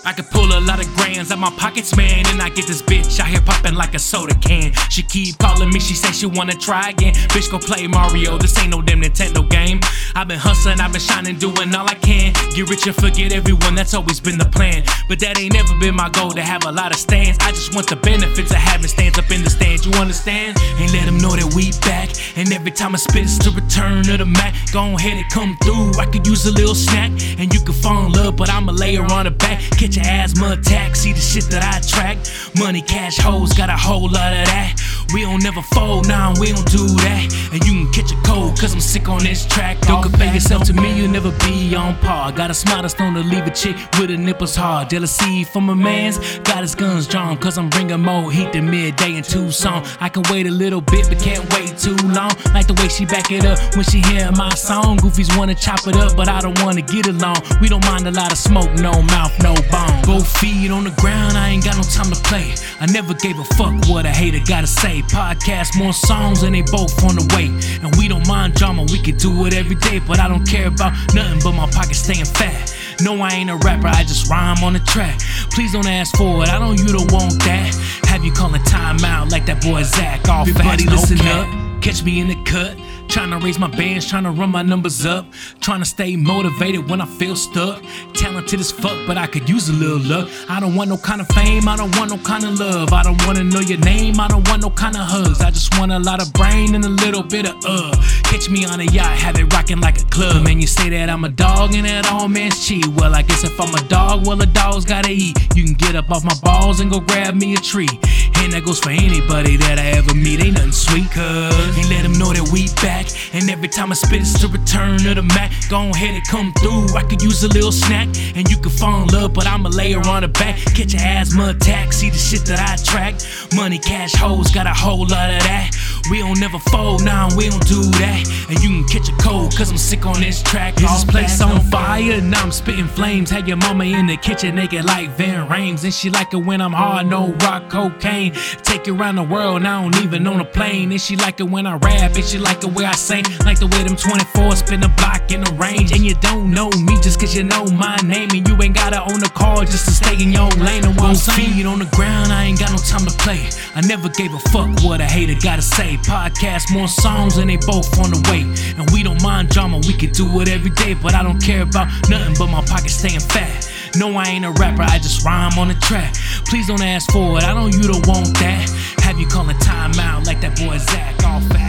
I could pull a lot of grands out my pockets, man, and I get this bitch out here popping like a soda can. She keep calling me, she say she wanna try again. Bitch, go play Mario, this ain't no damn Nintendo game. I've been hustling, I've been shining, doing all I can. Get rich and forget everyone, that's always been the plan. But that ain't never been my goal, to have a lot of stands. I just want the benefits of having stands up in the stands, you understand? And let them know that we back. And every time I spit, it's the return of the Mac. Go ahead and come through, I could use a little snack. And you can fall in love, but I'ma lay her on the back. Catch your asthma attack, see the shit that I track. Money, cash, hoes, got a whole lot of that. We don't never fold, nah, we don't do that. And you can catch a cold, cause I'm sick on this track. Don't compare yourself to me, you'll never be on par. Got a smile that's known to leave a chick with her nipples hard. Jealousy from a man's, got his guns drawn. Cause I'm bringing more heat than midday in Tucson. I can wait a little bit, but can't wait too long. Like the way she back it up when she hear my song. Goofies wanna chop it up, but I don't wanna get along. We don't mind a lot of smoke, no mouth, no bone. Both feet on the ground, I ain't got no time to play. I never gave a fuck what a hater gotta say. Podcast, more songs, and they both on the way. And we don't mind drama, we can do it every day. But I don't care about nothing but my pocket staying fat. No, I ain't a rapper, I just rhyme on the track. Please don't ask for it, I know you don't want that. Have you calling time out like that boy Zach? All everybody listen up, catch me in the cut. Tryna raise my bands, tryna run my numbers up. Tryna stay motivated when I feel stuck. Talented as fuck, but I could use a little luck. I don't want no kind of fame, I don't want no kind of love. I don't wanna know your name, I don't want no kind of hugs. I just want a lot of brain and a little bit of Catch me on a yacht, have it rocking like a club. Man, you say that I'm a dog and that all man's cheat. Well, I guess if I'm a dog, well, a dog's gotta eat. You can get up off my balls and go grab me a tree. And that goes for anybody that I ever meet. Ain't nothing sweet, cuz and let them know that we back. And every time I spit, it's the return of the Mac. Go ahead and come through, I could use a little snack. And you can fall in love, but I'ma lay her on the back. Catch your asthma attack, see the shit that I track. Money, cash, hoes, got a whole lot of that. We don't never fold, nah, we don't do that. And you can catch a cold, cause I'm sick on this track. Is this place on fire? Now I'm spitting flames. Had your mama in the kitchen naked like Van Rames. And she like it when I'm hard, no rock, cocaine. Take you around the world, and I don't even on a plane. And she like it when I rap, and she like the way I sing. Like the way them 24 spin the block in the range. And you don't know me just cause you know my name. And you ain't gotta own a car just to stay in your lane. And while feet on the ground, I ain't got no time to play. I never gave a fuck what a hater gotta say. Podcast, more songs, and they both on the way. And we don't mind drama, we can do it every day. But I don't care about nothing but my pocket staying fat. No, I ain't a rapper, I just rhyme on the track. Please don't ask for it, I know you don't want that. Have you calling time out like that boy Zach, all fat.